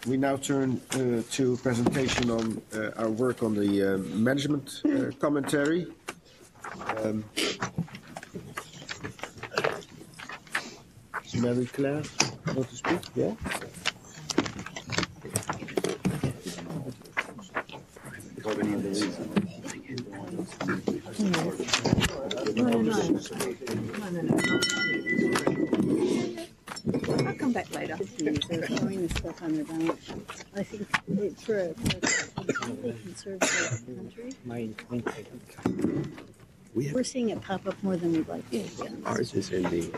We now turn to a presentation on our work on the management commentary. Marie-Claire, want to speak? Yeah? I'll come back later. They're showing the stuff on the balance sheet. I think it's for a conservative country. We're seeing it pop up more than we'd like to. Ours is in the.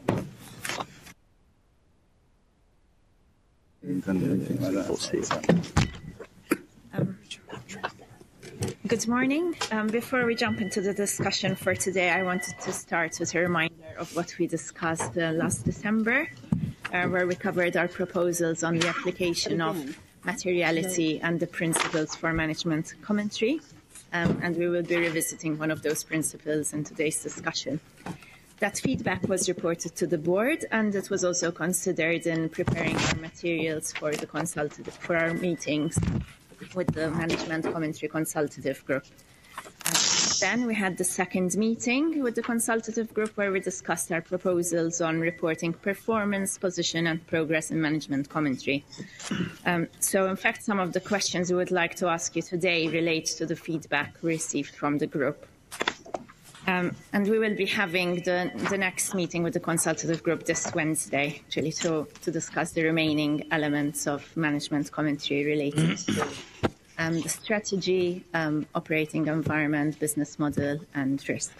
Good morning. Before we jump into the discussion for today, I wanted to start with a reminder of what we discussed last December, where we covered our proposals on the application of materiality and the principles for management commentary. And we will be revisiting one of those principles in today's discussion. That feedback was reported to the board, and it was also considered in preparing our materials for our meetings with the Management Commentary Consultative Group. Then we had the second meeting with the consultative group where we discussed our proposals on reporting performance, position and progress in management commentary. So in fact, some of the questions we would like to ask you today relate to the feedback received from the group. And we will be having the next meeting with the consultative group this Wednesday, actually, to discuss the remaining elements of management commentary related to the strategy, operating environment, business model, and risks.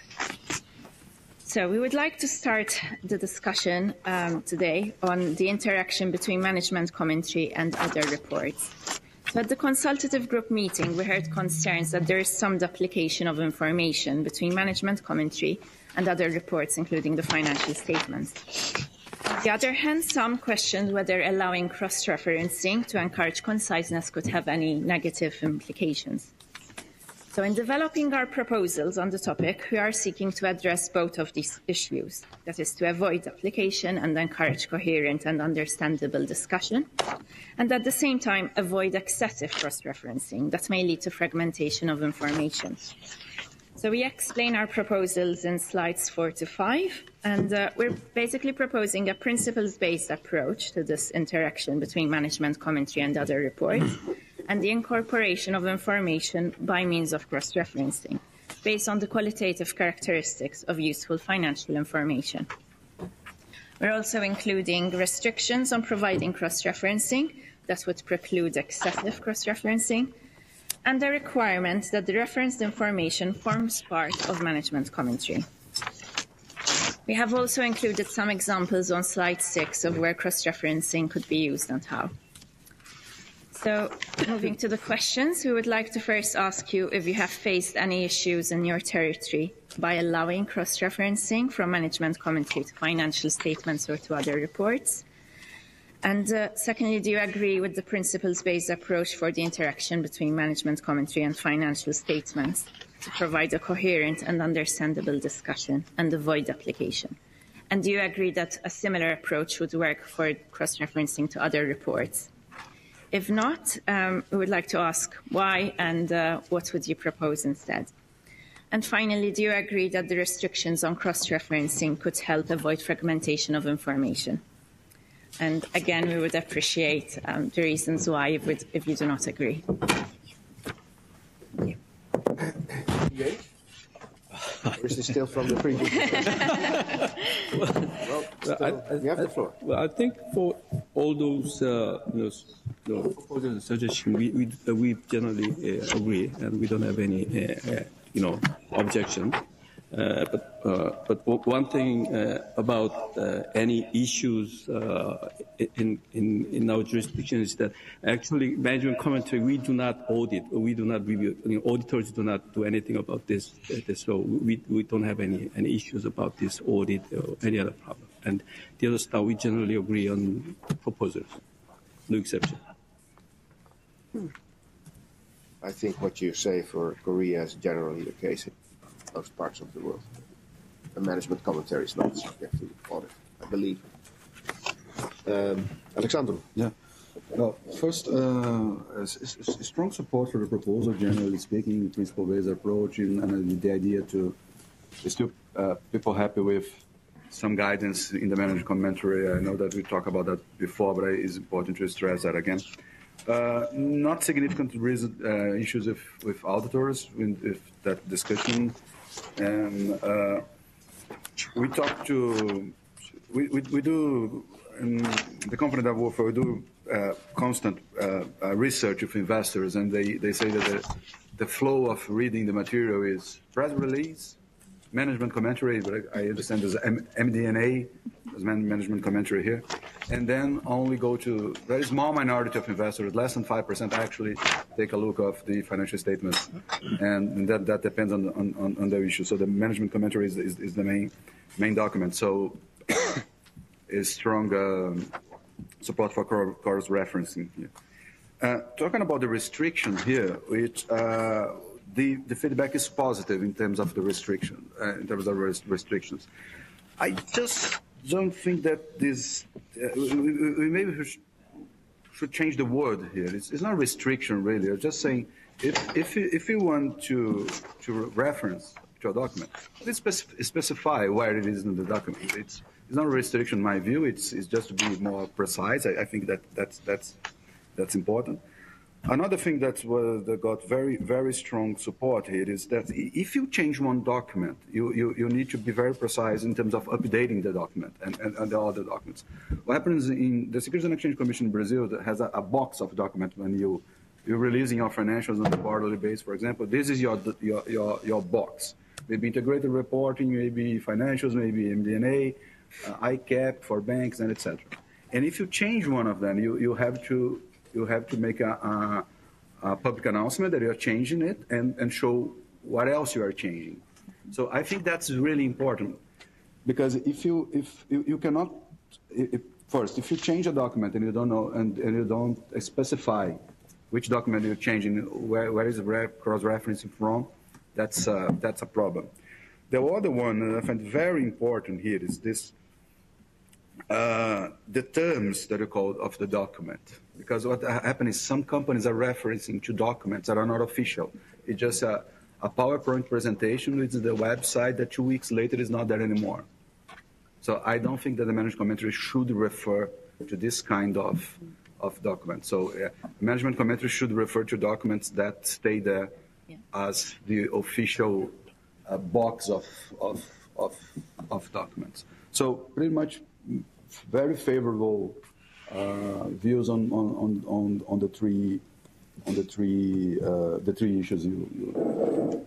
So we would like to start the discussion today on the interaction between management commentary and other reports. So at the consultative group meeting, we heard concerns that there is some duplication of information between management commentary and other reports, including the financial statements. On the other hand, some questioned whether allowing cross-referencing to encourage conciseness could have any negative implications. So in developing our proposals on the topic, we are seeking to address both of these issues, that is, to avoid duplication and encourage coherent and understandable discussion, and at the same time avoid excessive cross-referencing that may lead to fragmentation of information. So we explain our proposals in slides 4 to 5, and we're basically proposing a principles-based approach to this interaction between management commentary and other reports, and the incorporation of information by means of cross-referencing, based on the qualitative characteristics of useful financial information. We're also including restrictions on providing cross-referencing that would preclude excessive cross-referencing, and the requirement that the referenced information forms part of management commentary. We have also included some examples on slide 6 of where cross-referencing could be used and how. So, moving to the questions, we would like to first ask you if you have faced any issues in your territory by allowing cross-referencing from management commentary to financial statements or to other reports. And secondly, do you agree with the principles-based approach for the interaction between management commentary and financial statements to provide a coherent and understandable discussion and avoid application? And do you agree that a similar approach would work for cross-referencing to other reports? If not, we would like to ask why and what would you propose instead? And finally, do you agree that the restrictions on cross-referencing could help avoid fragmentation of information? And again, we would appreciate the reasons why if you do not agree. Or is this still from the previous? You have the floor. Well, I think for all those proposals and suggestions, we generally agree, and we don't have any objection. But one thing about any issues in our jurisdiction is that actually management commentary we do not audit, or we do not review. Auditors do not do anything about this. So we don't have any issues about this audit or any other problem. And the other stuff we generally agree on proposals, no exception. I think what you say for Korea is generally the case in most parts of the world. The management commentary is not subject to audit, I believe. Alexander. Yeah. Well, first, strong support for the proposal, generally speaking, principle-based approach, and the idea to still people happy with some guidance in the management commentary. I know that we talked about that before, but it's important to stress that again. Not significant issues with auditors with that discussion, and we talk to we do in the company that I work for. We do constant research of investors, and they say that the flow of reading the material is press release, management commentary, but I understand there's MD&A, there's management commentary here, and then only go to a very small minority of investors, less than 5% actually take a look of the financial statements, and that depends on the issue. So the management commentary is the main document. So is strong support for cross-referencing here. Talking about the restriction here, which the feedback is positive in terms of the restriction, restrictions. I just don't think that this, maybe should change the word here. It's not a restriction really. I'm just saying if you want to reference to a document, please specify where it is in the document. It's not a restriction in my view. It's just to be more precise. I think that's important. Another thing that got very, very strong support here is that if you change one document, you need to be very precise in terms of updating the document and the other documents. What happens in the Securities and Exchange Commission in Brazil that has a box of documents when you're releasing your financials on a quarterly basis, for example. This is your box. Maybe integrated reporting, maybe financials, maybe MD&A, ICAP for banks, and etc. And if you change one of them, you have to make a public announcement that you are changing it and show what else you are changing. So I think that's really important, because if you cannot first, if you change a document and you don't know and you don't specify which document you're changing, where is the cross-referencing from, that's a problem. The other one that I find very important here is this. The terms that are called of the document, because what happens is some companies are referencing to documents that are not official. It's just a PowerPoint presentation with the website that 2 weeks later is not there anymore. So I don't think that the management commentary should refer to this kind of document. So management commentary should refer to documents that stay there as the official box of documents. So pretty much very favorable views on the three issues you.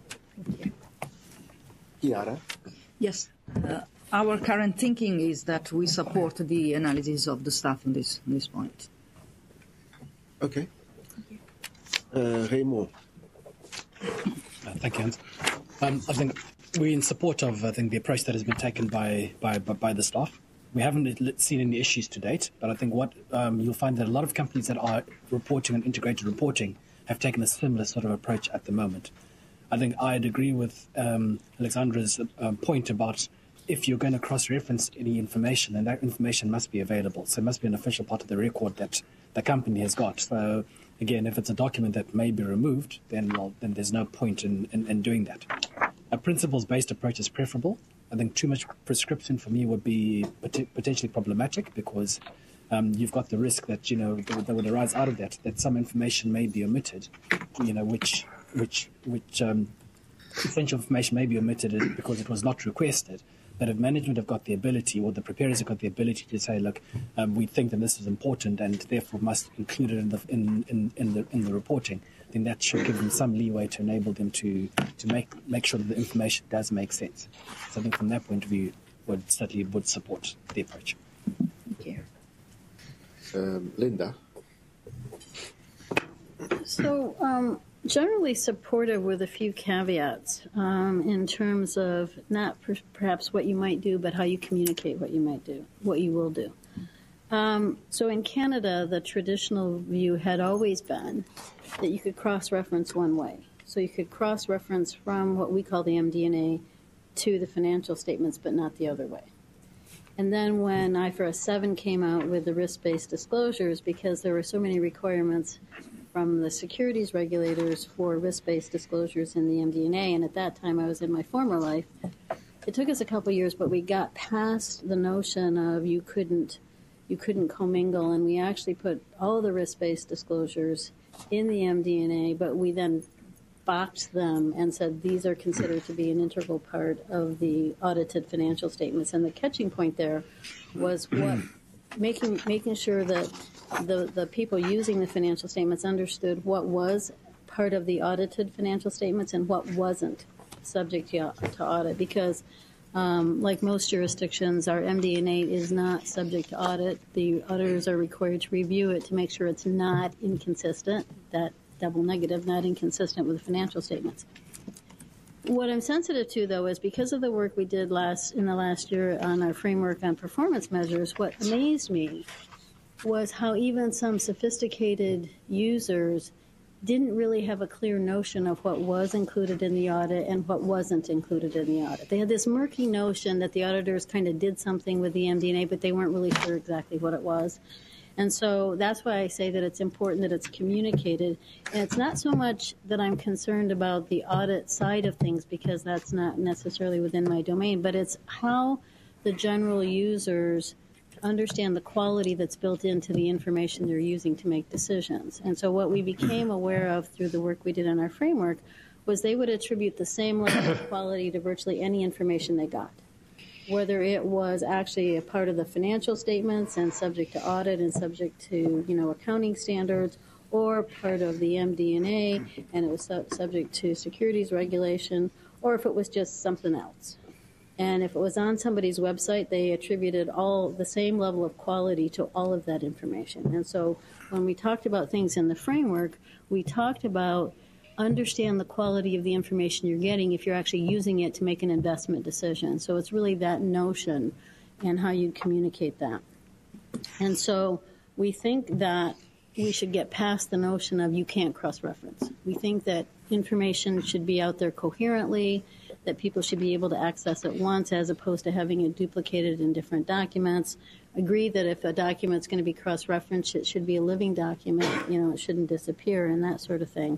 Chiara? Yes. Our current thinking is that we support the analysis of the staff on this point. Okay. Raymond. Thank you, Hans. I think we're in support of the approach that has been taken by the staff. We haven't seen any issues to date, but I think what you'll find that a lot of companies that are reporting and integrated reporting have taken a similar sort of approach at the moment. I think I'd agree with Alexandra's point about if you're going to cross-reference any information, then that information must be available. So it must be an official part of the record that the company has got. So again, if it's a document that may be removed, then there's no point in doing that. A principles-based approach is preferable. I think too much prescription for me would be potentially problematic, because you've got the risk that that would arise out of that some information may be omitted, which essential information may be omitted because it was not requested. But if management have got the ability, or the preparers have got the ability to say, look, we think that this is important and therefore must include it in the reporting, then that should give them some leeway to enable them to make sure that the information does make sense. So I think from that point of view, would support the approach. Thank you. Linda. So generally supportive with a few caveats in terms of not perhaps what you might do, but how you communicate what you will do. So in Canada, the traditional view had always been that you could cross-reference one way. So you could cross-reference from what we call the MD&A to the financial statements, but not the other way. And then when IFRS 7 came out with the risk-based disclosures, because there were so many requirements from the securities regulators for risk-based disclosures in the MD&A, and at that time I was in my former life, it took us a couple years, but we got past the notion of you couldn't commingle, and we actually put all the risk-based disclosures in the MD&A, but we then boxed them and said these are considered to be an integral part of the audited financial statements. And the catching point there was making sure that the people using the financial statements understood what was part of the audited financial statements and what wasn't subject to audit, because like most jurisdictions, our MD&A is not subject to audit. The auditors are required to review it to make sure it's not inconsistent, that double negative, not inconsistent with the financial statements. What I'm sensitive to, though, is because of the work we did in the last year on our framework on performance measures, what amazed me was how even some sophisticated users didn't really have a clear notion of what was included in the audit and what wasn't included in the audit. They had this murky notion that the auditors kind of did something with the MD&A, but they weren't really sure exactly what it was. And so that's why I say that it's important that it's communicated. And it's not so much that I'm concerned about the audit side of things, because that's not necessarily within my domain, but it's how the general users understand the quality that's built into the information they're using to make decisions. And so what we became aware of through the work we did on our framework was they would attribute the same level of quality to virtually any information they got, whether it was actually a part of the financial statements and subject to audit and subject to, accounting standards, or part of the MD&A and it was subject to securities regulation, or if it was just something else. And if it was on somebody's website, they attributed all the same level of quality to all of that information. And so when we talked about things in the framework, we talked about understand the quality of the information you're getting if you're actually using it to make an investment decision. So it's really that notion and how you communicate that. And so we think that we should get past the notion of you can't cross-reference. We think that information should be out there coherently, that people should be able to access it once as opposed to having it duplicated in different documents. Agree that if a document's going to be cross-referenced, it should be a living document, it shouldn't disappear and that sort of thing.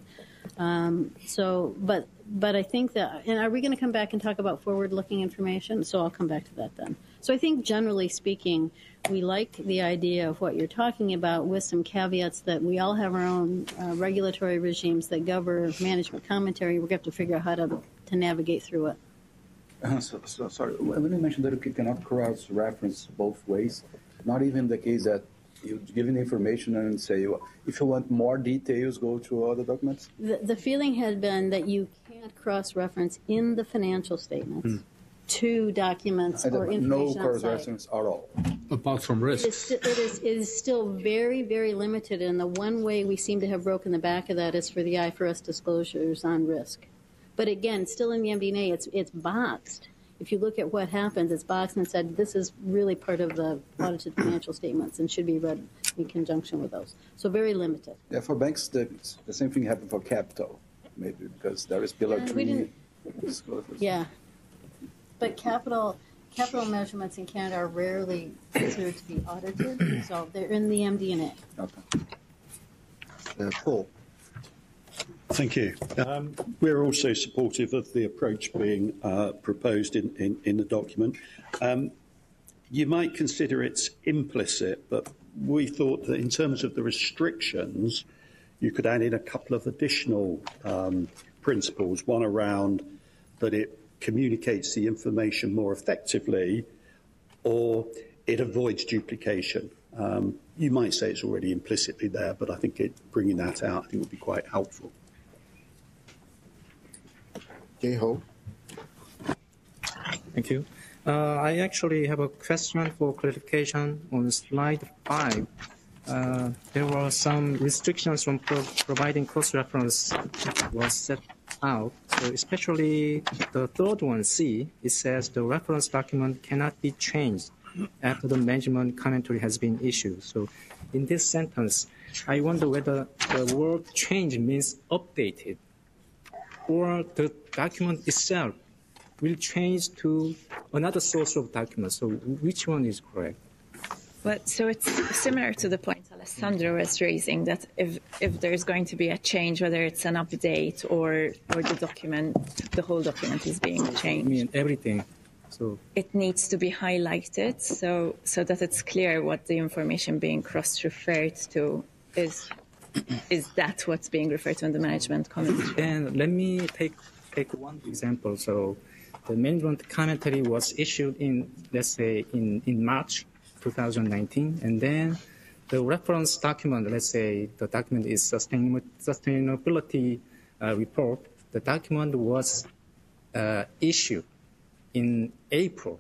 But I think that, and are we going to come back and talk about forward-looking information? So I'll come back to that then. So I think generally speaking, we like the idea of what you're talking about with some caveats that we all have our own regulatory regimes that govern management commentary. We're going to have to figure out how to navigate through it. Sorry, when you mentioned that you cannot cross-reference both ways, not even the case that you give the information and say, well, if you want more details, go to other documents? The feeling had been that you can't cross-reference in the financial statements to documents or information no cross-reference at all. Apart from risks. It is still very, very limited, and the one way we seem to have broken the back of that is for the IFRS disclosures on risk. But again, still in the MD&A, it's boxed. If you look at what happens, it's boxed and said this is really part of the audited financial statements and should be read in conjunction with those. So very limited. Yeah, for banks, the same thing happened for capital, maybe because there is Pillar 3 disclosures. Yeah, but capital measurements in Canada are rarely considered to be audited, so they're in the MD&A. Okay. Paul. Thank you. We're also supportive of the approach being proposed in the document. You might consider it's implicit, but we thought that in terms of the restrictions, you could add in a couple of additional principles, one around that it communicates the information more effectively or it avoids duplication. You might say it's already implicitly there, but I think bringing that out would be quite helpful. Jay Ho. Thank you. I actually have a question for clarification on slide 5. There were some restrictions from providing cross-reference was set out. So especially the third one, C, it says the reference document cannot be changed after the management commentary has been issued. So in this sentence, I wonder whether the word change means updated or the document itself will change to another source of documents. So which one is correct? But so it's similar to the point Alessandro was raising, that if there's going to be a change, whether it's an update or the whole document is being changed. I mean, everything. So it needs to be highlighted so that it's clear what the information being cross-referred to is. Is that what's being referred to in the management commentary? then let me take one example. So the management commentary was issued in, let's say, in March 2019, and then the reference document, let's say the document is sustainability report. The document was issued in April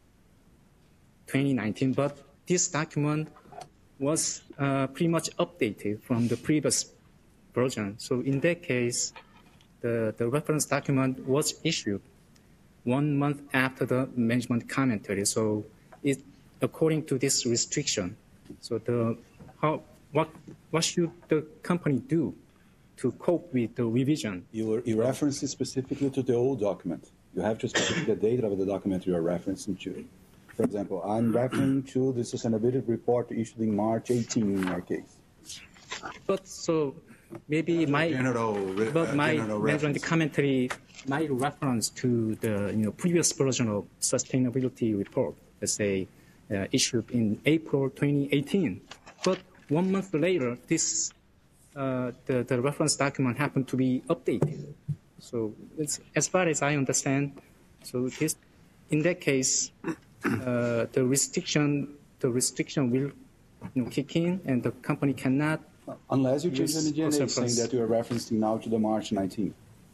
2019, but this document was pretty much updated from the previous version. So in that case, the reference document was issued 1 month after the management commentary. So it, according to this restriction, so what should the company do to cope with the revision? You reference it specifically to the old document. You have to specify the date of the document you are referencing to. For example, I'm referring to the sustainability report issued in March 18 in our case. But so maybe my management commentary, my reference to the previous version of sustainability report, let's say issued in April 2018. But 1 month later, this the reference document happened to be updated. So it's, as far as I understand, so this in that case. The restriction will kick in, and the company cannot. Unless you change the agenda, saying that you are referencing now to the March 19.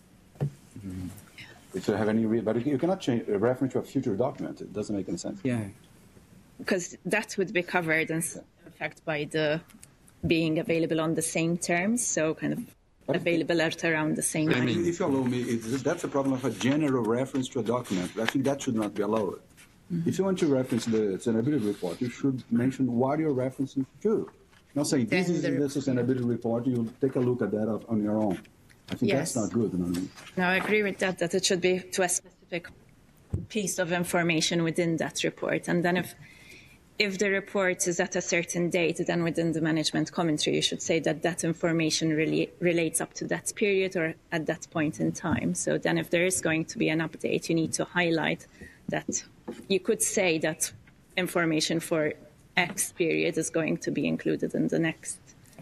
If you have any, but you cannot change a reference to a future document. It doesn't make any sense. Yeah, because that would be covered in fact by the being available on the same terms, so kind of available at around the same time. If you allow me, that's a problem of a general reference to a document. I think that should not be allowed. If you want to reference the sustainability report, you should mention what you're referencing to. Not saying this is the sustainability report, you take a look at that on your own. I think that's not good. No, I agree with that it should be to a specific piece of information within that report. And then if the report is at a certain date, then within the management commentary, you should say that information really relates up to that period or at that point in time. So then if there is going to be an update, you need to highlight that. You could say that information for X period is going to be included in the next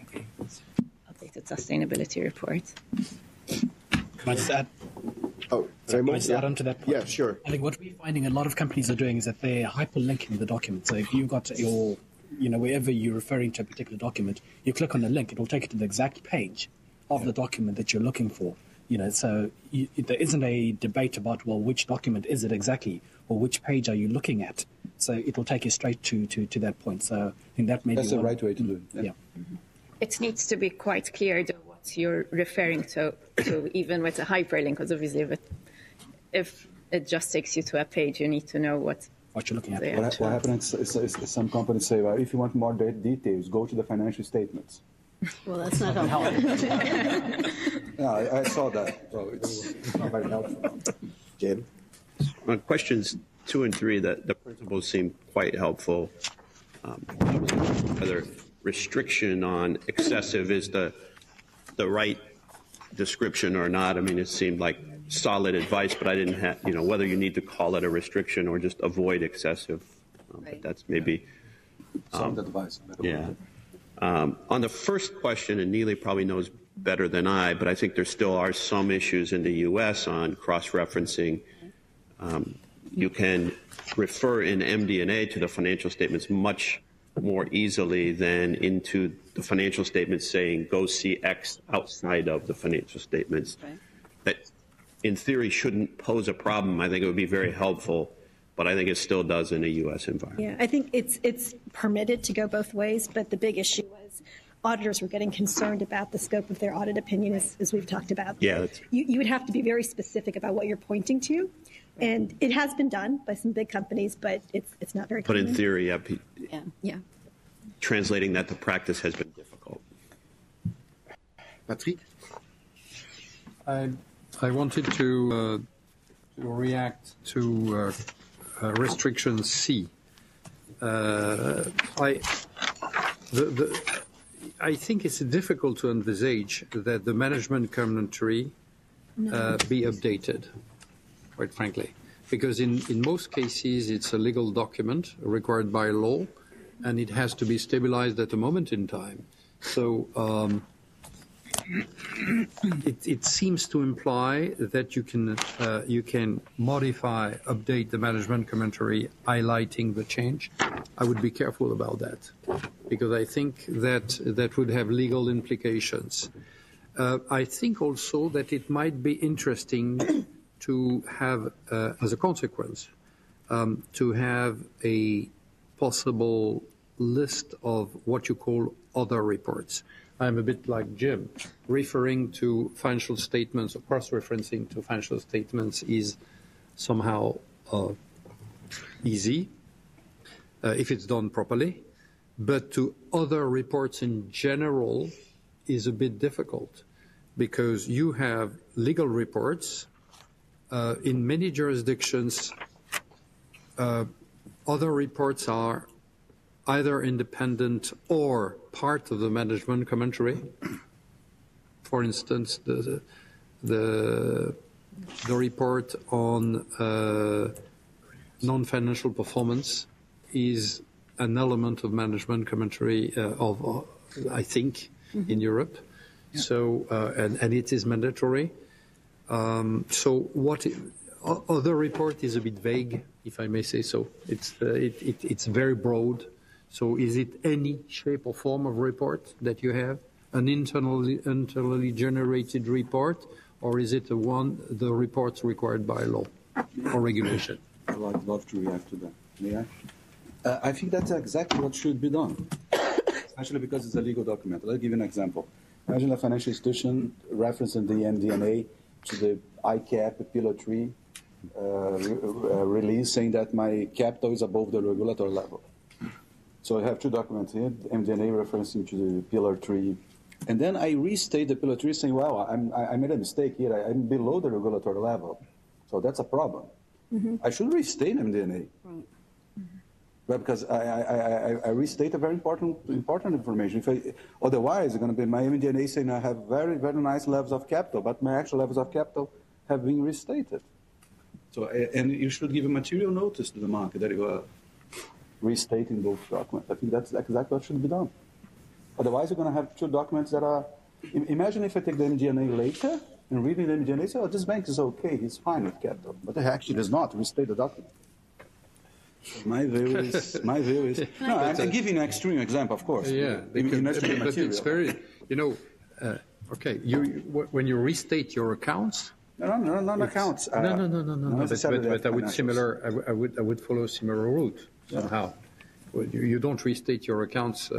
updated sustainability report. Can I just add? Can I just add on to that point? Yeah, sure. I think what we're finding a lot of companies are doing is that they're hyperlinking the document. So if you've got your, wherever you're referring to a particular document, you click on the link, it will take you to the exact page of the document that you're looking for. So there isn't a debate about, well, which document is it exactly, or which page are you looking at? So it will take you straight to that point. So I think that may that's the right way to do it. Yeah. It needs to be quite clear what you're referring to even with a hyperlink, because obviously if it just takes you to a page, you need to know what you're looking at. What happens is some companies say, well, if you want more details, go to the financial statements. Well, that's not helpful. Yeah, I saw that. So it's not very helpful. Jim? On questions 2 and 3, the principles seem quite helpful. Whether restriction on excessive is the right description or not. I mean, it seemed like solid advice, but I didn't have, whether you need to call it a restriction or just avoid excessive. But that's maybe solid advice. Yeah. On the first question, and Neely probably knows better than I, but I think there still are some issues in the U.S. on cross-referencing. You can refer in MD&A to the financial statements much more easily than into the financial statements saying, go see X outside of the financial statements. Okay. That, in theory, shouldn't pose a problem. I think it would be very helpful, but I think it still does in a U.S. environment. Yeah, I think it's permitted to go both ways, but the big issue was auditors were getting concerned about the scope of their audit opinion, as we've talked about. Yeah, you would have to be very specific about what you're pointing to, and it has been done by some big companies, but it's not very common. But in theory, yeah. Translating that to practice has been difficult. Patrick? I wanted to react to restriction C. I think it's difficult to envisage that the management commentary be updated, quite frankly, because in most cases it's a legal document required by law, and it has to be stabilized at a moment in time. So it seems to imply that you can modify, update the management commentary, highlighting the change. I would be careful about that, because I think that would have legal implications. I think also that it might be interesting to have, as a consequence, to have a possible list of what you call other reports. I'm a bit like Jim. Referring to financial statements or cross-referencing to financial statements is somehow easy if it's done properly, but to other reports in general is a bit difficult, because you have legal reports. In many jurisdictions, other reports are either independent or part of the management commentary. For instance, the report on non-financial performance is an element of management commentary I think, in Europe. Yeah. So, and it is mandatory. So other report is a bit vague, if I may say so. It's very broad. So is it any shape or form of report that you have? An internally generated report, or is it the reports required by law or regulation? I'd love to react to that. May I? I think that's exactly what should be done, especially because it's a legal document. I'll give you an example. Imagine a financial institution referencing the MD&A to the ICAP Pillar 3 release saying that my capital is above the regulatory level. So I have two documents here, the MD&A referencing to the Pillar 3. And then I restate the Pillar 3 saying, wow, I made a mistake here. I'm below the regulatory level. So that's a problem. Mm-hmm. I should restate MD&A. Right. Well, because I restate a very important information. Otherwise, it's going to be my MD&A saying I have very, very nice levels of capital, but my actual levels of capital have been restated. So, and you should give a material notice to the market that you are restating those documents. I think that's exactly what should be done. Otherwise, you're going to have two documents that are... Imagine if I take the MD&A later and reading the MD&A, say, oh, this bank is okay, he's fine with capital. But it actually is not. Restate the document. My view is. No, I'm giving an extreme example, of course. Yeah, but it's very, okay. When you restate your accounts. No accounts. No. But I would follow a similar route somehow. You don't restate your accounts,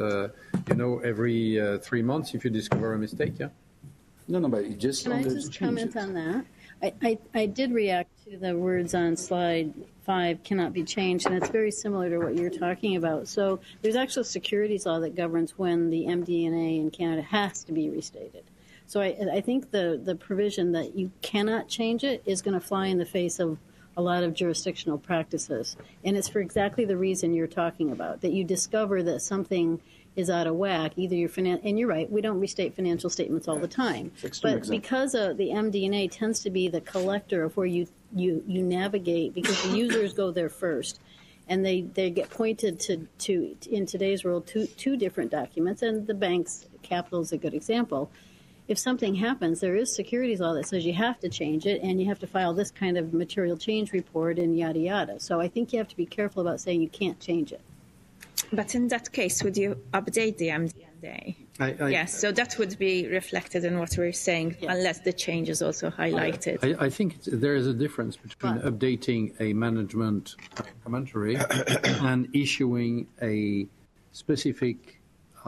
every 3 months if you discover a mistake. Yeah. No, but you just. Can I just comment on that? I did react to the words on slide 5 cannot be changed, and it's very similar to what you're talking about. So there's actually a securities law that governs when the MD&A in Canada has to be restated. So I think the provision that you cannot change it is going to fly in the face of a lot of jurisdictional practices. And it's for exactly the reason you're talking about, that you discover that something is out of whack, either your and you're right, we don't restate financial statements all the time. But because the MD&A tends to be the collector of where you navigate, because the users go there first, and they get pointed to in today's world, two different documents, and the bank's capital is a good example. If something happens, there is securities law that says you have to change it, and you have to file this kind of material change report and yada yada. So I think you have to be careful about saying you can't change it. But in that case, would you update the MD&A? Yes, so that would be reflected in what we're saying, yes, unless the change is also highlighted. I think there is a difference between updating a management commentary and issuing a specific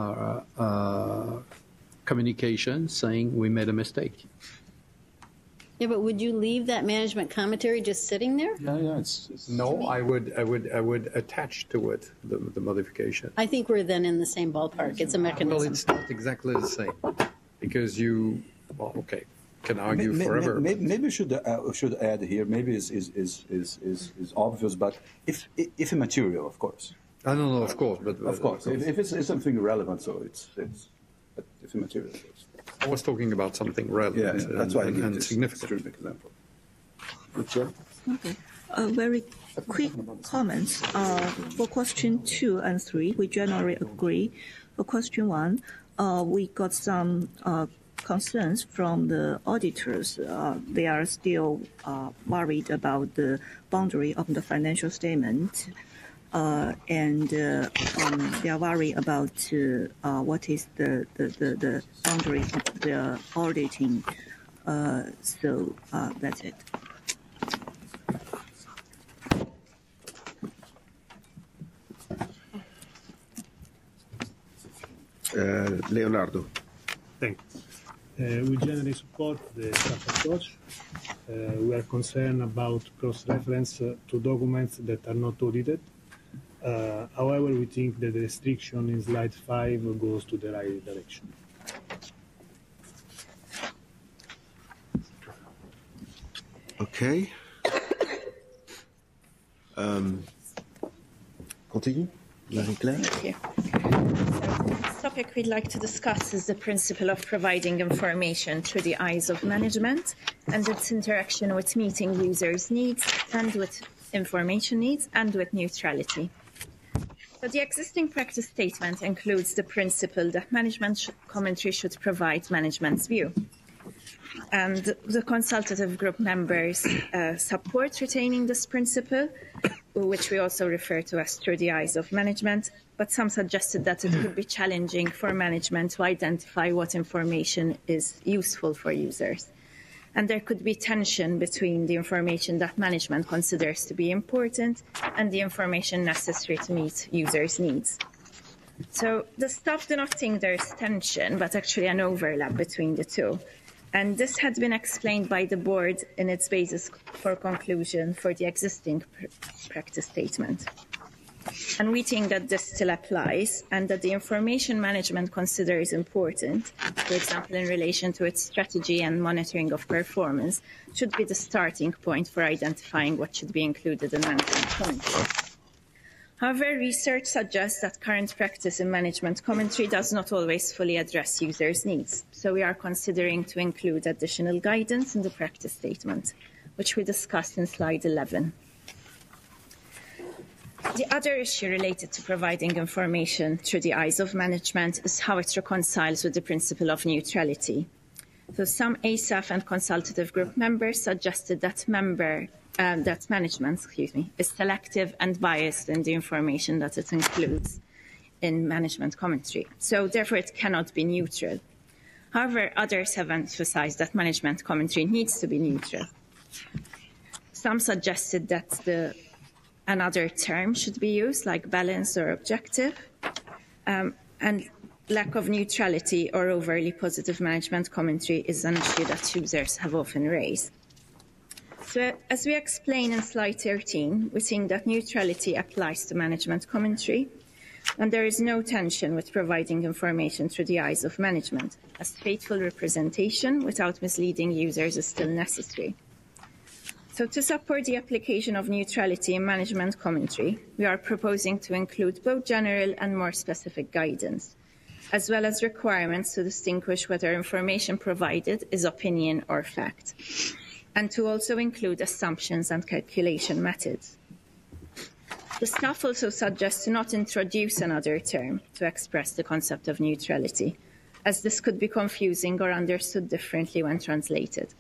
communication saying we made a mistake. Yeah, but would you leave that management commentary just sitting there? Yeah. No, I would attach to it the modification. I think we're then in the same ballpark. It's a mechanism. Well, it's not exactly the same, because can argue forever. Maybe we should add here. Maybe is obvious, but if immaterial, of course. I don't know, of course, but of course, if it's something relevant, so it's but if immaterial. I was talking about something relevant that's why and significant. Extreme example. Okay. Very quick comments. For question 2 and 3, we generally agree. For question 1, we got some concerns from the auditors. They are still worried about the boundary of the financial statement. And they are worried about what is the boundary of the auditing. So that's it. Leonardo. Thanks. We generally support the staff approach. We are concerned about cross-reference to documents that are not audited. However, we think that the restriction in slide 5 goes to the right direction. Okay. Continue. Marie-Claire. Thank you. So the next topic we'd like to discuss is the principle of providing information through the eyes of management and its interaction with meeting users' needs and with information needs and with neutrality. So the existing practice statement includes the principle that management commentary should provide management's view. And the consultative group members support retaining this principle, which we also refer to as through the eyes of management, but some suggested that it could be challenging for management to identify what information is useful for users. And there could be tension between the information that management considers to be important and the information necessary to meet users' needs. So the staff do not think there's tension, but actually an overlap between the two. And this had been explained by the board in its basis for conclusion for the existing practice statement. And we think that this still applies and that the information management considers important, for example, in relation to its strategy and monitoring of performance, should be the starting point for identifying what should be included in management commentary. However, research suggests that current practice in management commentary does not always fully address users' needs. So we are considering to include additional guidance in the practice statement, which we discussed in slide 11. The other issue related to providing information through the eyes of management is how it reconciles with the principle of neutrality. So some ASAF and consultative group members suggested that management is selective and biased in the information that it includes in management commentary. So therefore it cannot be neutral. However, others have emphasized that management commentary needs to be neutral. Some suggested that another term should be used, like balance or objective, and lack of neutrality or overly positive management commentary is an issue that users have often raised. So as we explain in slide 13, we think that neutrality applies to management commentary, and there is no tension with providing information through the eyes of management, as faithful representation without misleading users is still necessary. So to support the application of neutrality in management commentary, we are proposing to include both general and more specific guidance, as well as requirements to distinguish whether information provided is opinion or fact, and to also include assumptions and calculation methods. The staff also suggests to not introduce another term to express the concept of neutrality, as this could be confusing or understood differently when translated.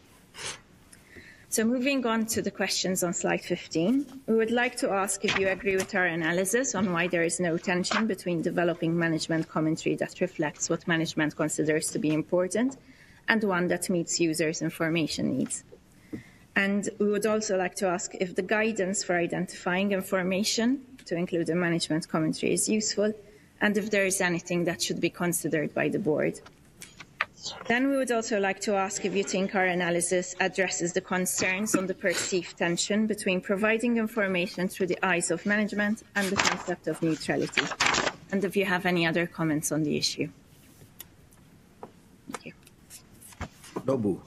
So moving on to the questions on slide 15, we would like to ask if you agree with our analysis on why there is no tension between developing management commentary that reflects what management considers to be important and one that meets users' information needs. And we would also like to ask if the guidance for identifying information to include a management commentary is useful, and if there is anything that should be considered by the board. Then we would also like to ask if you think our analysis addresses the concerns on the perceived tension between providing information through the eyes of management and the concept of neutrality, and if you have any other comments on the issue. Thank you. Nobu.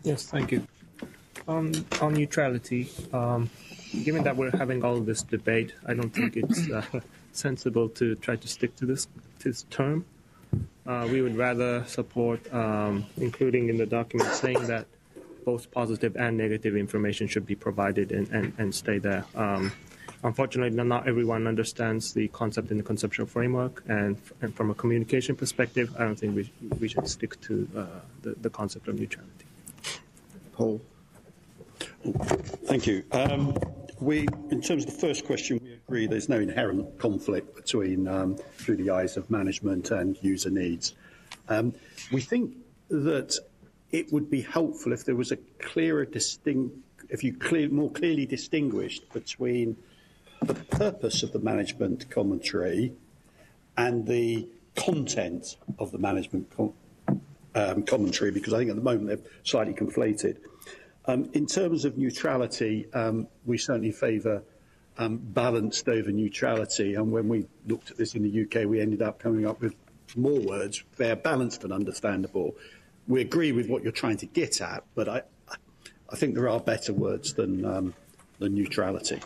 Yes, thank you. On neutrality, given that we're having all this debate, I don't think it's sensible to try to stick to this term. We would rather support including in the document saying that both positive and negative information should be provided and stay there. Unfortunately, not everyone understands the concept in the conceptual framework, and from a communication perspective, I don't think we should stick to the concept of neutrality. Paul? Thank you. In terms of the first question, we agree there's no inherent conflict between through the eyes of management and user needs. We think that it would be helpful if there was a clearer more clearly distinguished between the purpose of the management commentary and the content of the management commentary, because I think at the moment they're slightly conflated. In terms of neutrality, we certainly favour balanced over neutrality, and when we looked at this in the UK, we ended up coming up with more words: fair, balanced, and understandable. We agree with what you're trying to get at, but I think there are better words than neutrality.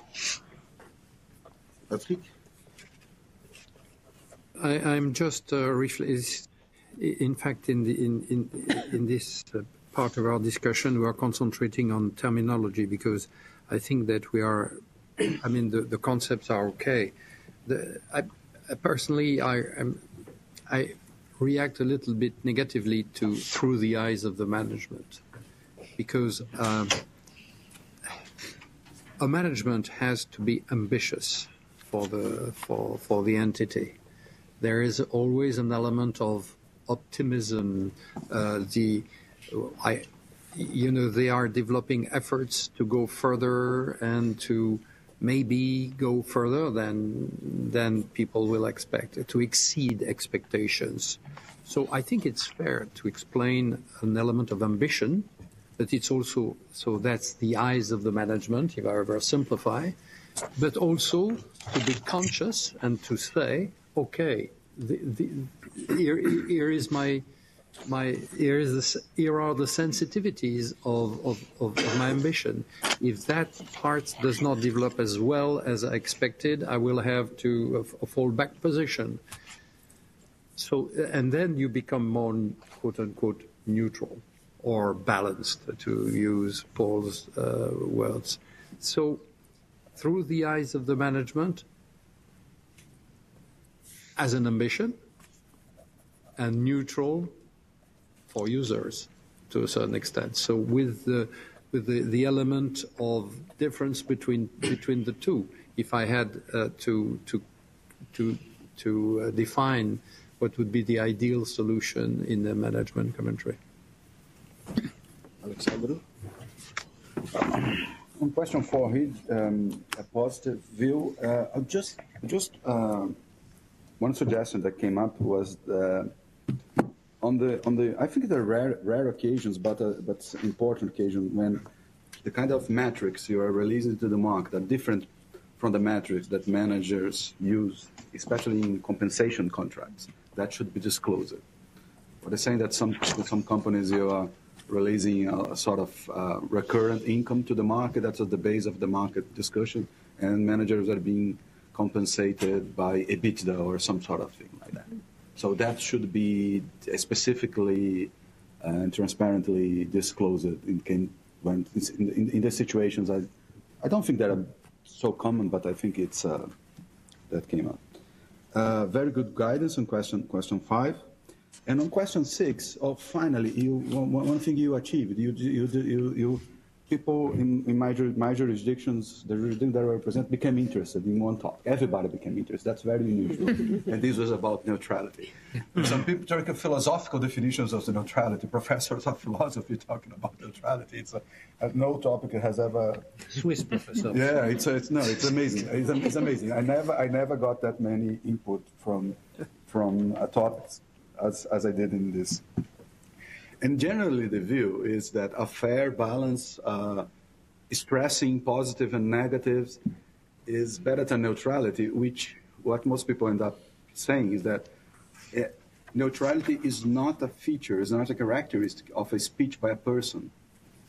I'm just in fact, in this part of our discussion, we are concentrating on terminology, because I think that we are. I mean, the concepts are okay. Personally, I react a little bit negatively to through the eyes of the management, because a management has to be ambitious for the entity. There is always an element of optimism. They are developing efforts to go further and to maybe go further than people will expect, to exceed expectations. So I think it's fair to explain an element of ambition, but it's also, so that's the eyes of the management, if I ever simplify, but also to be conscious and to say, okay, here is here are the sensitivities of my ambition. If that part does not develop as well as I expected, I will have to a fallback position. So, and then you become more, quote unquote, neutral or balanced, to use Paul's words. So, through the eyes of the management, as an ambition, and neutral for users to a certain extent. So with the element of difference between the two, if I had to define what would be the ideal solution in the management commentary. Alexandru? On question 4, a positive view. Just one suggestion that came up was on the I think there are rare occasions, but important occasions when the kind of metrics you are releasing to the market are different from the metrics that managers use, especially in compensation contracts. That should be disclosed. But they're saying that some companies you are releasing a sort of recurrent income to the market. That's at the base of the market discussion, and managers are being compensated by EBITDA or some sort of thing like that. So that should be specifically and transparently disclosed in the situations. I don't think that are so common, but I think it's that came up. Very good guidance on question 5. And on question 6, finally, one thing you achieved. You people in my jurisdictions, the jurisdiction that I represent, became interested in one topic. Everybody became interested. That's very unusual. And this was about neutrality. Some people take philosophical definitions of the neutrality. Professors of philosophy talking about neutrality. It's no topic has ever. Swiss professor. Yeah, it's amazing. It's amazing. I never got that many input from topics as I did in this. And generally the view is that a fair balance, stressing positive and negatives, is better than neutrality, which what most people end up saying is that neutrality is not a feature, is not a characteristic of a speech by a person.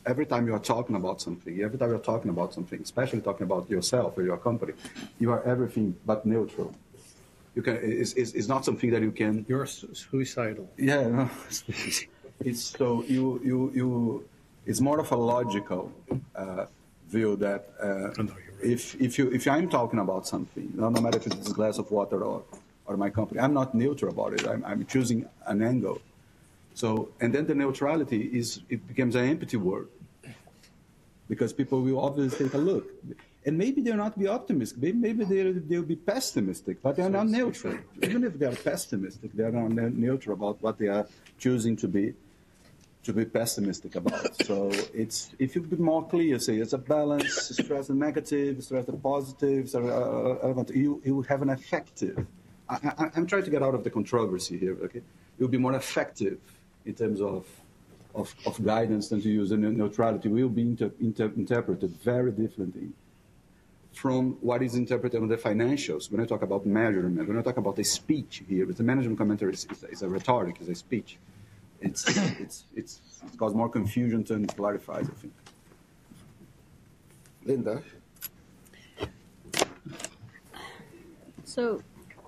every time you are talking about something, especially talking about yourself or your company, you are everything but neutral. You can. It's not something that you can. You're suicidal. Yeah. No, it's so you. It's more of a logical view that if I'm talking about something, no matter if it's a glass of water or my company, I'm not neutral about it. I'm choosing an angle. So, and then the neutrality it becomes an empty word because people will obviously take a look. And maybe they'll not be optimistic. Maybe they'll be pessimistic, but they're not neutral. Even if they're pessimistic, they're not neutral about what they are choosing to be pessimistic about. So if you be more clear, say it's a balance, stress the negative, stress the positives, you have an effective. I'm trying to get out of the controversy here. Okay, you'll be more effective in terms of guidance than to use the neutrality. Will be interpreted very differently from what is interpreted on the financials. When I talk about measurement, when I talk about a speech here, but the management commentary is a rhetoric, is a speech. It's caused more confusion than it clarifies, I think. Linda? So,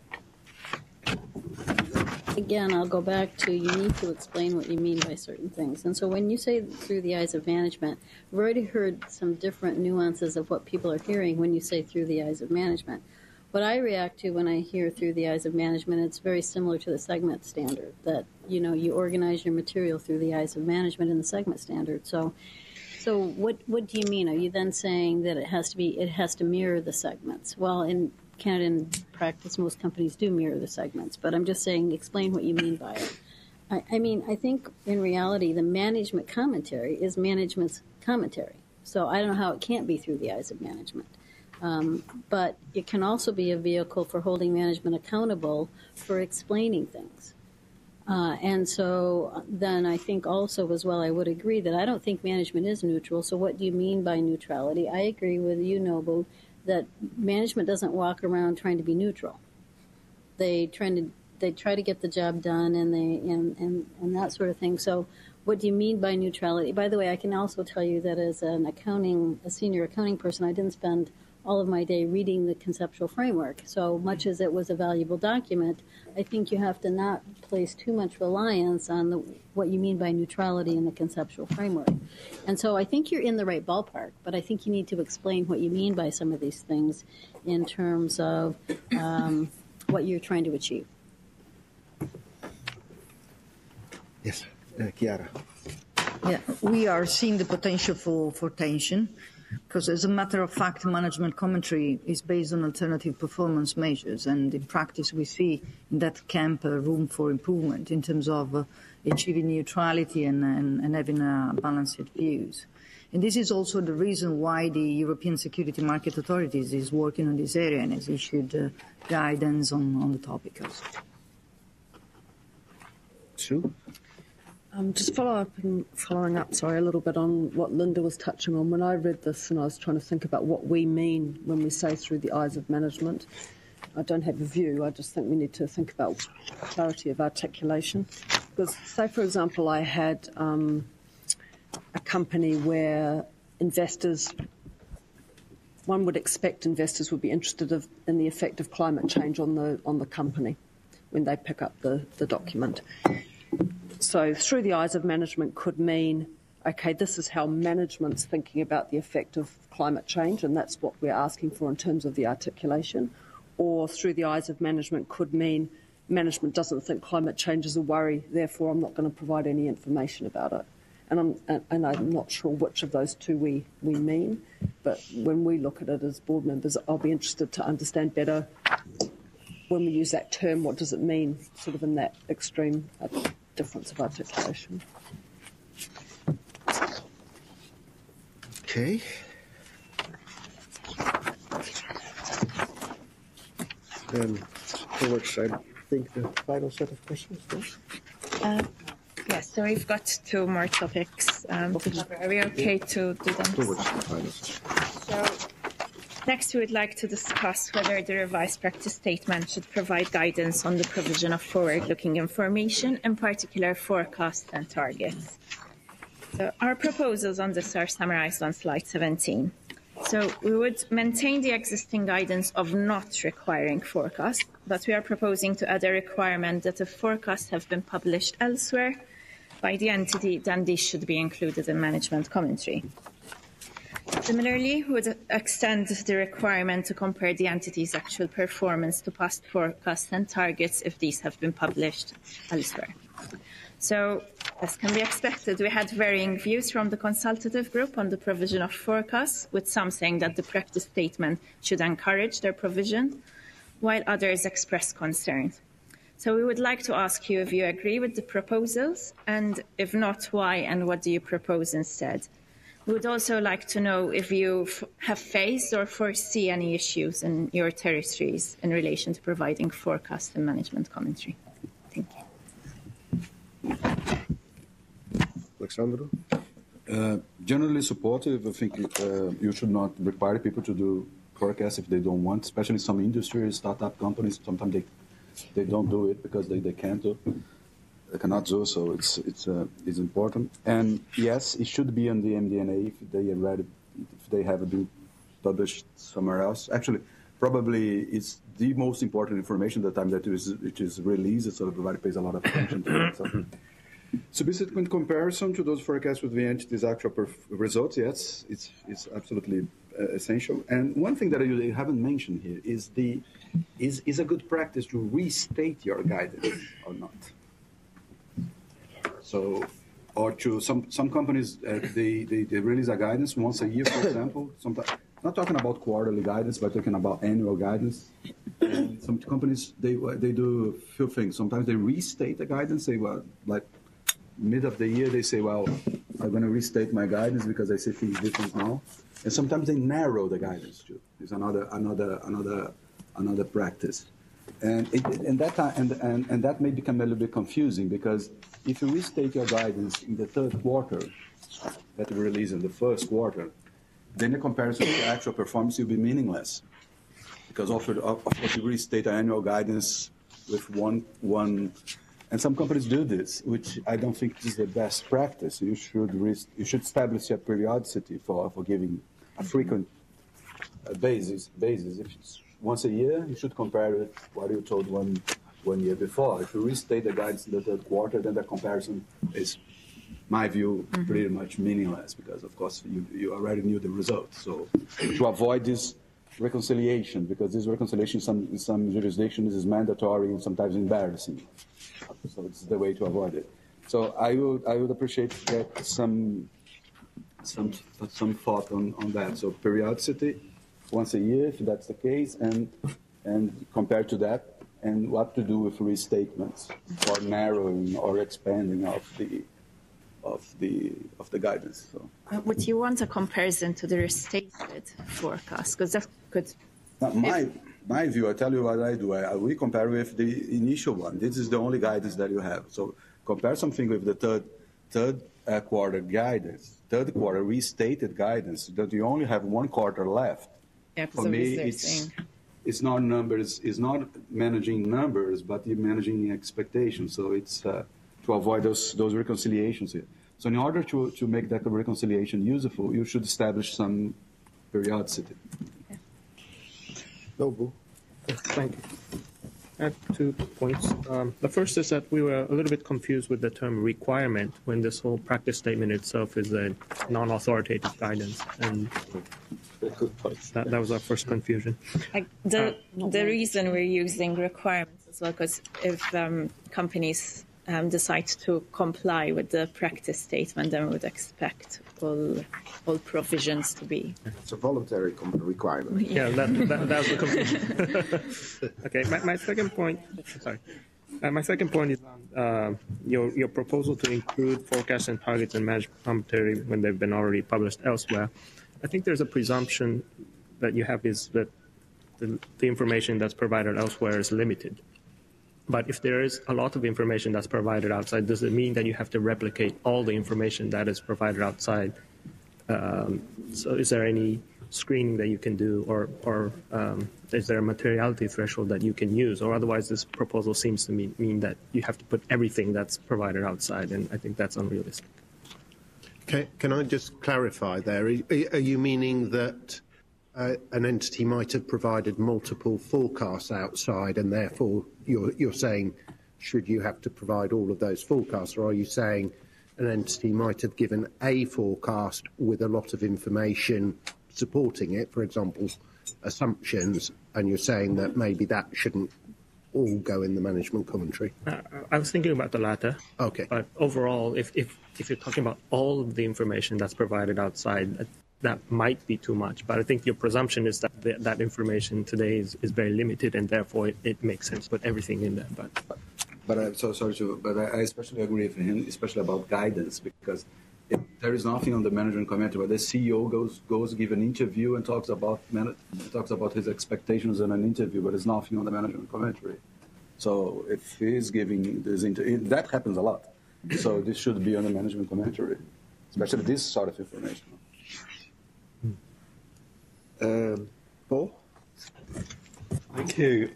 again, I'll go back to you need to explain what you mean by certain things. And so when you say through the eyes of management, we've already heard some different nuances of what people are hearing when you say through the eyes of management. What I react to when I hear through the eyes of management, it's very similar to the segment standard, that, you organize your material through the eyes of management in the segment standard. So what do you mean? Are you then saying that it has to mirror the segments? Well, in Canada, in practice, most companies do mirror the segments, but I'm just saying, explain what you mean by it. I think in reality, the management commentary is management's commentary. So I don't know how it can't be through the eyes of management. But it can also be a vehicle for holding management accountable for explaining things. And so then I think also as well, I would agree that I don't think management is neutral. So what do you mean by neutrality? I agree with you, Nobu, that management doesn't walk around trying to be neutral. They try to get the job done and that sort of thing. So what do you mean by neutrality? By the way, I can also tell you that as a senior accounting person, I didn't spend all of my day reading the conceptual framework. So much as it was a valuable document, I think you have to not place too much reliance on what you mean by neutrality in the conceptual framework. And so I think you're in the right ballpark, but I think you need to explain what you mean by some of these things in terms of what you're trying to achieve. Yes, Chiara. Yeah, we are seeing the potential for tension. Because as a matter of fact, management commentary is based on alternative performance measures, and in practice we see in that camp room for improvement in terms of achieving neutrality and having balanced views. And this is also the reason why the European Security Market Authorities is working on this area and has issued guidance on the topic also. Sue? Just following up, a little bit on what Linda was touching on. When I read this and I was trying to think about what we mean when we say through the eyes of management, I don't have a view. I just think we need to think about clarity of articulation. Because, say, for example, I had a company where one would expect investors would be interested in the effect of climate change on the company when they pick up the document. So through the eyes of management could mean, okay, this is how management's thinking about the effect of climate change, and that's what we're asking for in terms of the articulation. Or through the eyes of management could mean management doesn't think climate change is a worry, therefore I'm not going to provide any information about it. And I'm not sure which of those two we mean, but when we look at it as board members, I'll be interested to understand better when we use that term, what does it mean, sort of in that extreme difference of articulation. Okay. Then towards, I think, the final set of questions. Yes, so we've got two more topics to cover. Are we okay to do them? Towards the final. So next, we would like to discuss whether the revised practice statement should provide guidance on the provision of forward-looking information, in particular forecasts and targets. So our proposals on this are summarized on slide 17. So we would maintain the existing guidance of not requiring forecast, but we are proposing to add a requirement that if forecasts have been published elsewhere by the entity, then these should be included in management commentary. Similarly, we would extend the requirement to compare the entity's actual performance to past forecasts and targets if these have been published elsewhere. So, as can be expected, we had varying views from the consultative group on the provision of forecasts, with some saying that the practice statement should encourage their provision, while others expressed concerns. So we would like to ask you if you agree with the proposals, and if not, why, and what do you propose instead? We would also like to know if you have faced or foresee any issues in your territories in relation to providing forecast and management commentary. Thank you. Alexandro? Generally supportive. I think you should not require people to do forecasts if they don't want, especially some industries, startup companies. Sometimes they don't do it because they can't do. They cannot do, so it's important. And yes, it should be on the MD&A if they have been published somewhere else. Actually, probably it's the most important information at the time that it is released, so everybody pays a lot of attention to it. So basically, in comparison to those forecasts with the entity's actual results, yes, it's absolutely essential. And one thing that I haven't mentioned here is a good practice to restate your guidance or not. So, or to some companies, they release a guidance once a year, for example. Sometimes, not talking about quarterly guidance, but talking about annual guidance. And some companies, they do a few things. Sometimes they restate the guidance, say, well, like mid of the year, they say, well, I'm going to restate my guidance because I see things different now. And sometimes they narrow the guidance too. It's another practice. And that may become a little bit confusing, because if you restate your guidance in the third quarter that you release in the first quarter, then the comparison to actual performance will be meaningless. Because of course you restate an annual guidance with one, and some companies do this, which I don't think is the best practice. You should establish a periodicity for giving a frequent basis. If it's once a year, you should compare it what you told one year before. If you restate the guidance in the third quarter, then the comparison is, my view, pretty much meaningless, because of course you already knew the results. So to avoid this reconciliation, because this reconciliation in some jurisdictions is mandatory and sometimes embarrassing. So it's the way to avoid it. So I would appreciate to get some thought on that. So periodicity, once a year, if that's the case, and compared to that, and what to do with restatements or narrowing or expanding of the guidance. So. Would you want a comparison to the restated forecast? Because that could. My view, I tell you what I do. We compare with the initial one. This is the only guidance that you have. So compare something with the third quarter guidance, third quarter restated guidance, that you only have one quarter left. Yeah, for me, it's not numbers. It's not managing numbers, but you're managing expectations. So it's to avoid those reconciliations here. So in order to make that reconciliation useful, you should establish some periodicity. Nobu. Thank you. I have 2 points. The first is that we were a little bit confused with the term requirement when this whole practice statement itself is a non-authoritative guidance, and that was our first confusion. The reason we're using requirements as well, because if companies decide to comply with the practice statement, then we would expect all provisions to be. It's a voluntary requirement. Yeah, that was the confusion. Okay, my second point. Sorry, my second point is on your proposal to include forecasts and targets in management commentary when they've been already published elsewhere. I think there's a presumption that you have is that the information that's provided elsewhere is limited. But if there is a lot of information that's provided outside, does it mean that you have to replicate all the information that is provided outside? So is there any screening that you can do, or is there a materiality threshold that you can use? Or otherwise, this proposal seems to mean that you have to put everything that's provided outside, and I think that's unrealistic. Can I just clarify there? Are you meaning that an entity might have provided multiple forecasts outside, and therefore you're saying should you have to provide all of those forecasts, or are you saying an entity might have given a forecast with a lot of information supporting it, for example, assumptions, and you're saying that maybe that shouldn't all go in the management commentary? I was thinking about the latter. Okay. But overall, if you're talking about all of the information that's provided outside, that might be too much. But I think your presumption is that that information today is very limited, and therefore it makes sense to put everything in there. But I'm so sorry but I especially agree with him, especially about guidance, because there is nothing on the management commentary. But the CEO goes give an interview and talks about his expectations in an interview, but there's nothing on the management commentary. So if he's giving this that happens a lot. So this should be on the management commentary, especially this sort of information. Paul? Thank you.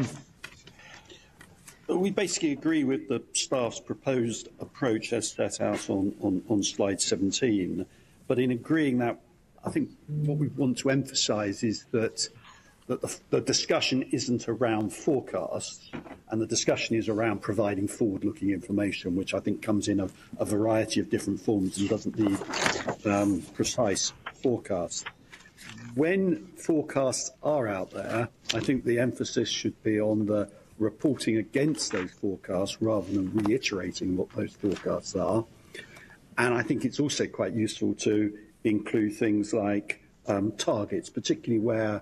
We basically agree with the staff's proposed approach as set out on slide 17. But in agreeing that, I think what we want to emphasise is that the discussion isn't around forecasts, and the discussion is around providing forward-looking information, which I think comes in a variety of different forms and doesn't need precise forecasts. When forecasts are out there, I think the emphasis should be on the reporting against those forecasts rather than reiterating what those forecasts are. And I think it's also quite useful to include things like targets, particularly where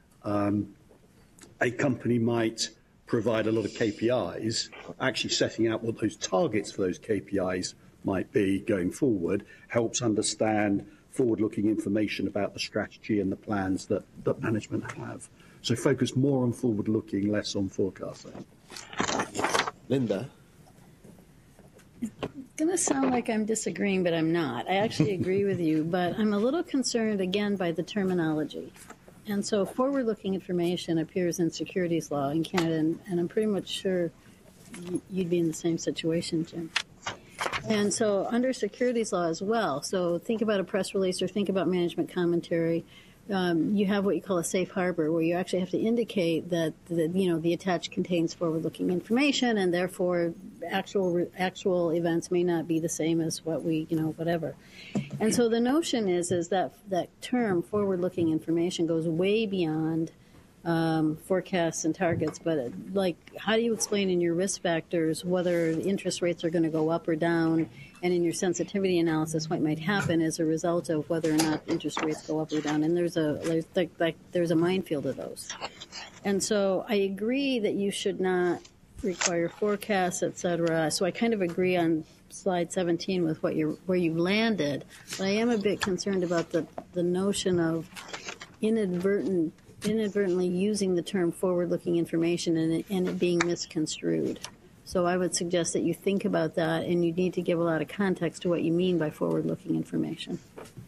a company might provide a lot of KPIs. Actually setting out what those targets for those KPIs might be going forward helps understand forward-looking information about the strategy and the plans that management have. So focus more on forward-looking, less on forecasting. Linda? It's going to sound like I'm disagreeing, but I'm not. I actually agree with you, but I'm a little concerned, again, by the terminology. And so forward-looking information appears in securities law in Canada, and I'm pretty much sure you'd be in the same situation, Jim. And so under securities law as well, so think about a press release or think about management commentary. You have what you call a safe harbor, where you actually have to indicate that the attached contains forward-looking information, and therefore actual events may not be the same as what we whatever. And so the notion is that term forward-looking information goes way beyond forecasts and targets, but how do you explain in your risk factors whether interest rates are going to go up or down, and in your sensitivity analysis what might happen as a result of whether or not interest rates go up or down? And there's a minefield of those. And so I agree that you should not require forecasts, etc. So I kind of agree on slide 17 with where you landed, but I am a bit concerned about the notion of inadvertently using the term forward-looking information and it being misconstrued. So I would suggest that you think about that, and you need to give a lot of context to what you mean by forward-looking information.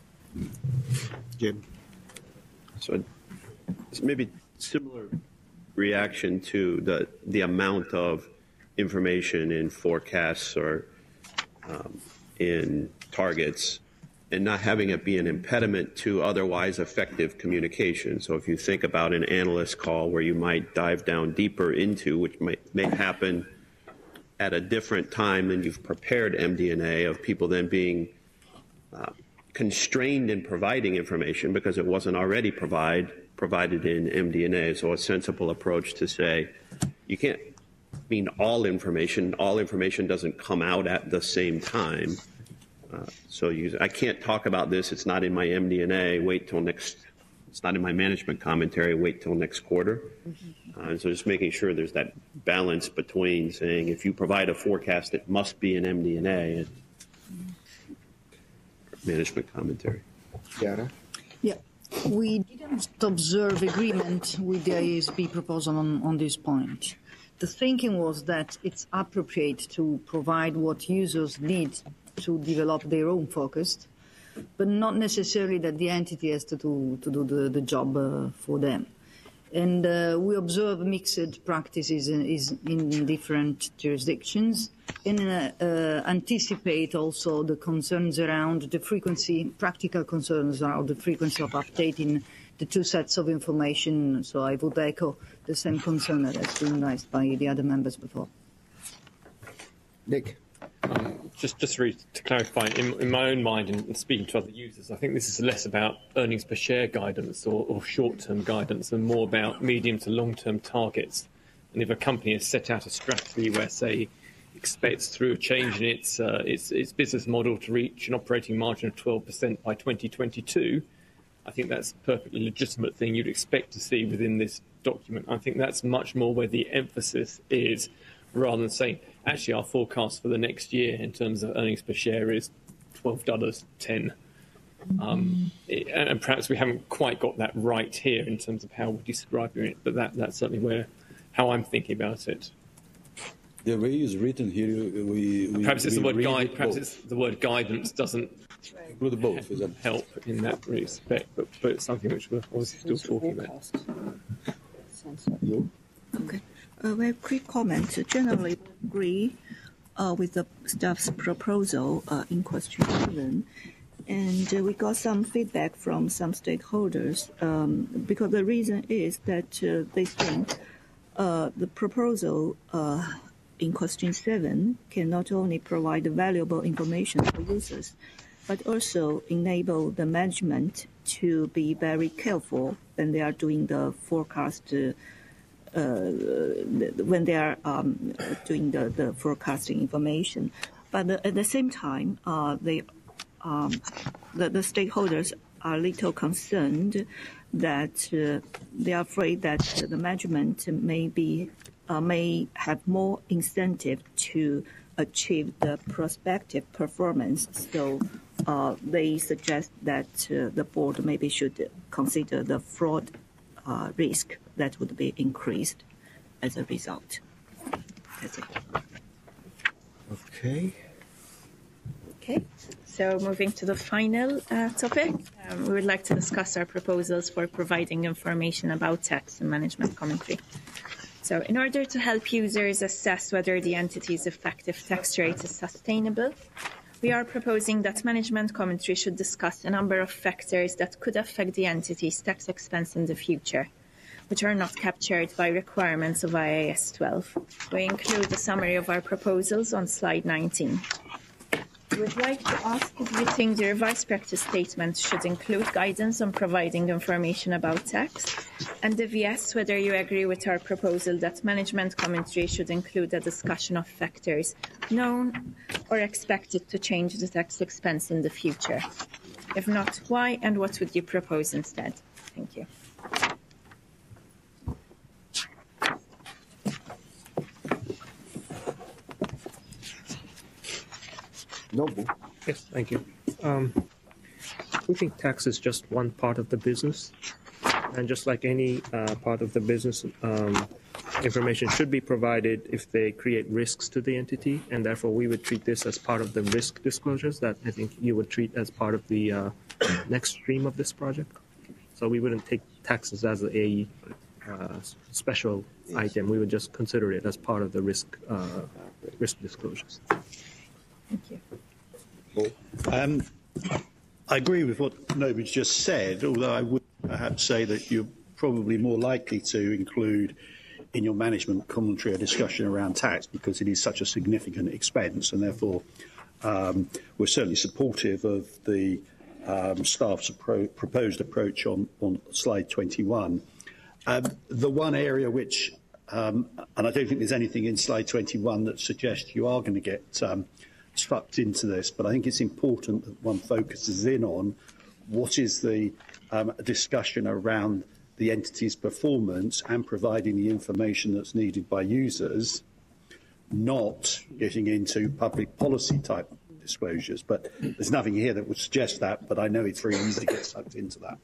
Jim? So it's maybe similar reaction to the amount of information in forecasts or in targets, and not having it be an impediment to otherwise effective communication. So if you think about an analyst call where you might dive down deeper into, which may happen at a different time than you've prepared MD&A, of people then being constrained in providing information because it wasn't already provided in MD&A. So a sensible approach to say, you can't mean all information. All information doesn't come out at the same time. I can't talk about this. It's not in my MD&A. Wait till next. It's not in my management commentary. Wait till next quarter. So just making sure there's that balance between saying if you provide a forecast, it must be an MD&A and management commentary. Yara? Yeah, we didn't observe agreement with the IASB proposal on this point. The thinking was that it's appropriate to provide what users need to develop their own focus, but not necessarily that the entity has to do the job for them. And we observe mixed practices in different jurisdictions, and anticipate also the concerns around the frequency, practical concerns around the frequency of updating the two sets of information. So I would echo the same concern that has been raised by the other members before. Nick. Just really to clarify, in my own mind and speaking to other users, I think this is less about earnings per share guidance or short-term guidance and more about medium to long-term targets. And if a company has set out a strategy where, say, expects through a change in its business model to reach an operating margin of 12% by 2022, I think that's a perfectly legitimate thing you'd expect to see within this document. I think that's much more where the emphasis is, rather than saying, actually, our forecast for the next year in terms of earnings per share is $12.10. And perhaps we haven't quite got that right here in terms of how we're describing it, but that's certainly how I'm thinking about it. The way it's written here, perhaps it's the word guide. Perhaps it's the word guidance doesn't help in that respect, but it's something which we're obviously still talking about. Okay. A very quick comment. Generally agree with the staff's proposal in question 7. And we got some feedback from some stakeholders because the reason is that they think the proposal in question 7 can not only provide valuable information for users, but also enable the management to be very careful when they are doing the forecast when they are doing the forecasting information. But at the same time, the stakeholders are a little concerned that they are afraid that the management may have more incentive to achieve the prospective performance. So they suggest that the board maybe should consider the fraud risk that would be increased as a result. That's it. Okay. Okay. So moving to the final topic, we would like to discuss our proposals for providing information about tax and management commentary. So in order to help users assess whether the entity's effective tax rate is sustainable, we are proposing that management commentary should discuss a number of factors that could affect the entity's tax expense in the future, which are not captured by requirements of IAS 12. We include a summary of our proposals on slide 19. We would like to ask if you think the revised practice statement should include guidance on providing information about tax, and if yes, whether you agree with our proposal that management commentary should include a discussion of factors known or expected to change the tax expense in the future. If not, why, and what would you propose instead? Thank you. Noble. Yes, thank you. We think tax is just one part of the business, and just like any part of the business, information should be provided if they create risks to the entity, and therefore we would treat this as part of the risk disclosures that I think you would treat as part of the next stream of this project. So we wouldn't take taxes as a special item. We would just consider it as part of the risk disclosures. Thank you. I agree with what Nobody's just said, although I would perhaps say that you're probably more likely to include in your management commentary a discussion around tax because it is such a significant expense, and therefore we're certainly supportive of the staff's proposed approach on slide 21. The one area which, and I don't think there's anything in slide 21 that suggests you are going to get sucked into this, but I think it's important that one focuses in on what is the discussion around the entity's performance and providing the information that's needed by users, not getting into public policy type disclosures. But there's nothing here that would suggest that, but I know it's very easy to get sucked into that.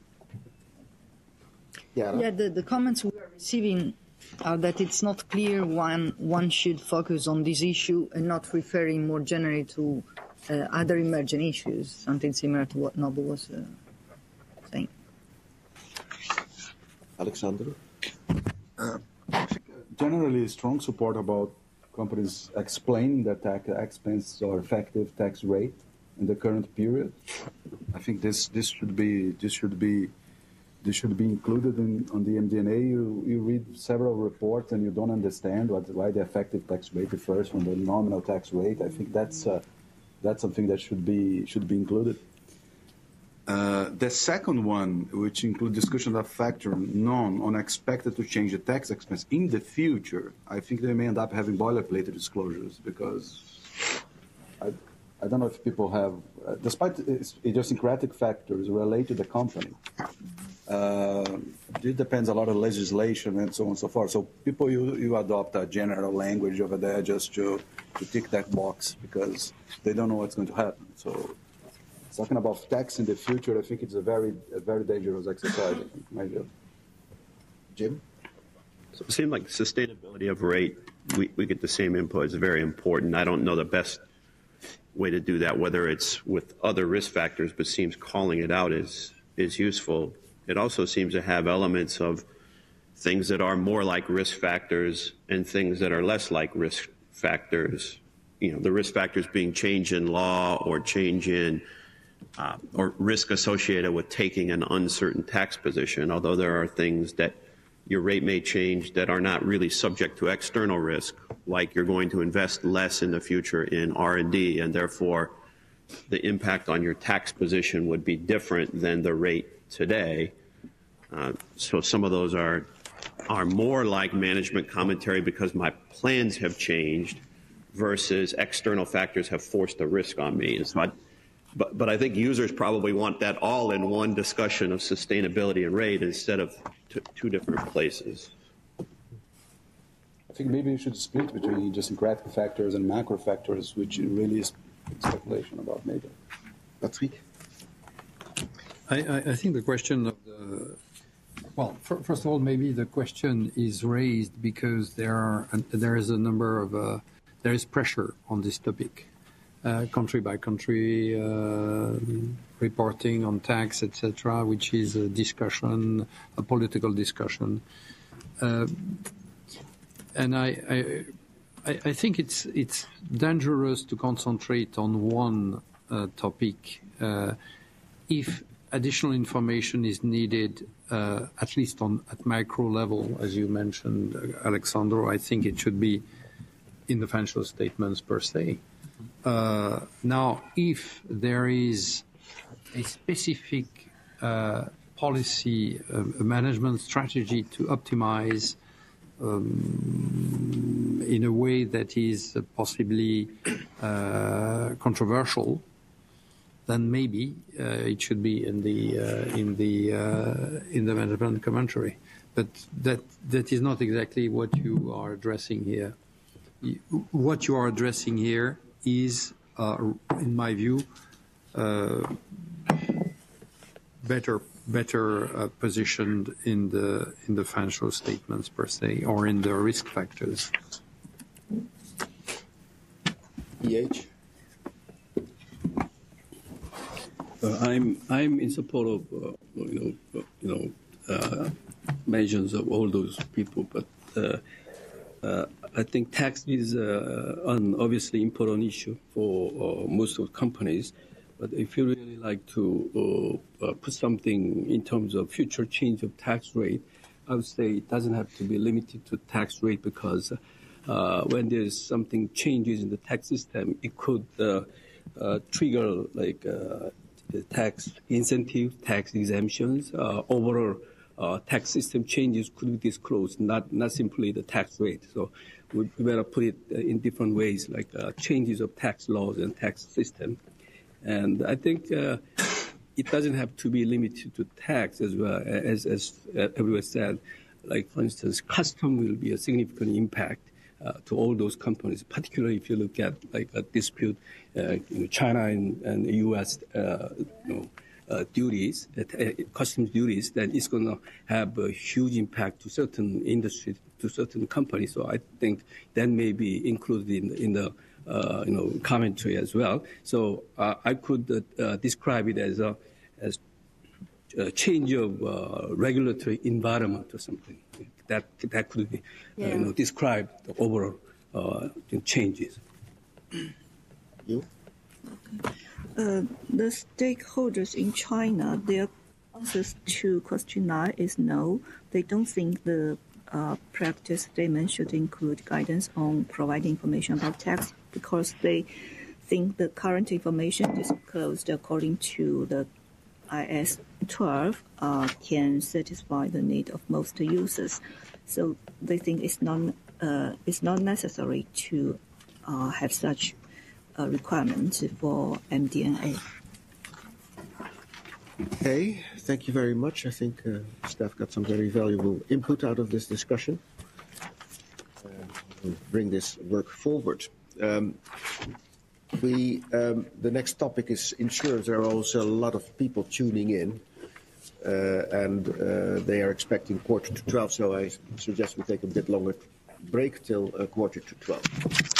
Yeah, the comments we are receiving are that it's not clear one should focus on this issue and not referring more generally to other emerging issues, something similar to what Noble was saying. Alexander? Generally, strong support about companies explaining their tax expense or effective tax rate in the current period. I think this should be included on the MD&A. You read several reports and you don't understand why the effective tax rate differs from the nominal tax rate. I think that's something that should be included. The second one, which includes discussion of factor none on expected to change the tax expense in the future, I think they may end up having boilerplate disclosures because I don't know if people have, despite idiosyncratic factors related to the company, it depends a lot on legislation and so on and so forth. So people, you adopt a general language over there just to tick that box because they don't know what's going to happen. So talking about tax in the future, I think it's a very dangerous exercise, in my view. Jim? So it seems like sustainability of rate, we get the same input. It's very important. I don't know the best way to do that, whether it's with other risk factors, but seems calling it out is useful. It also seems to have elements of things that are more like risk factors and things that are less like risk factors. You know, the risk factors being change in law or change in or risk associated with taking an uncertain tax position, although there are things that your rate may change that are not really subject to external risk, like you're going to invest less in the future in R&D, and therefore the impact on your tax position would be different than the rate today. So some of those are more like management commentary because my plans have changed versus external factors have forced a risk on me. And so but I think users probably want that all in one discussion of sustainability and rate instead of two different places. I think maybe you should split between idiosyncratic factors and macro factors, which really is speculation about maybe. Patrick? I think the question of the... Well, first of all, maybe the question is raised because there is pressure on this topic. Country by country reporting on tax, etc., which is a discussion, a political discussion, and I think it's dangerous to concentrate on one topic. If additional information is needed, at least at micro level, as you mentioned, Alexandro, I think it should be in the financial statements per se. Now, if there is a specific policy, management strategy to optimize in a way that is possibly controversial, then maybe it should be in the management commentary. But that is not exactly what you are addressing here. What you are addressing here is, in my view, better positioned in the financial statements per se, or in the risk factors. EH? I'm in support of mentions of all those people, but I think tax is an obviously important issue for most of companies. But if you really like to put something in terms of future change of tax rate, I would say it doesn't have to be limited to tax rate because when there's something changes in the tax system, it could trigger like tax incentive, tax exemptions, overall tax system changes could be disclosed, not simply the tax rate. So we better put it in different ways, like changes of tax laws and tax system. And I think it doesn't have to be limited to tax as well, as everyone said. Like, for instance, custom will be a significant impact to all those companies, particularly if you look at like a dispute, China and the U.S. Duties, customs duties, then it's going to have a huge impact to certain industries, to certain companies. So I think that may be included in the commentary as well. So I could describe it as change of regulatory environment or something that could be describe the overall changes. You? The stakeholders in China, their answers to question 9 is no. They don't think the practice statement should include guidance on providing information about tax because they think the current information disclosed according to the IS 12 can satisfy the need of most users. So they think it's not necessary to have such a requirement for MD&A. Okay, thank you very much. I think staff got some very valuable input out of this discussion. We'll bring this work forward. The next topic is insurance. There are also a lot of people tuning in, and they are expecting 11:45, so I suggest we take a bit longer break till 11:45.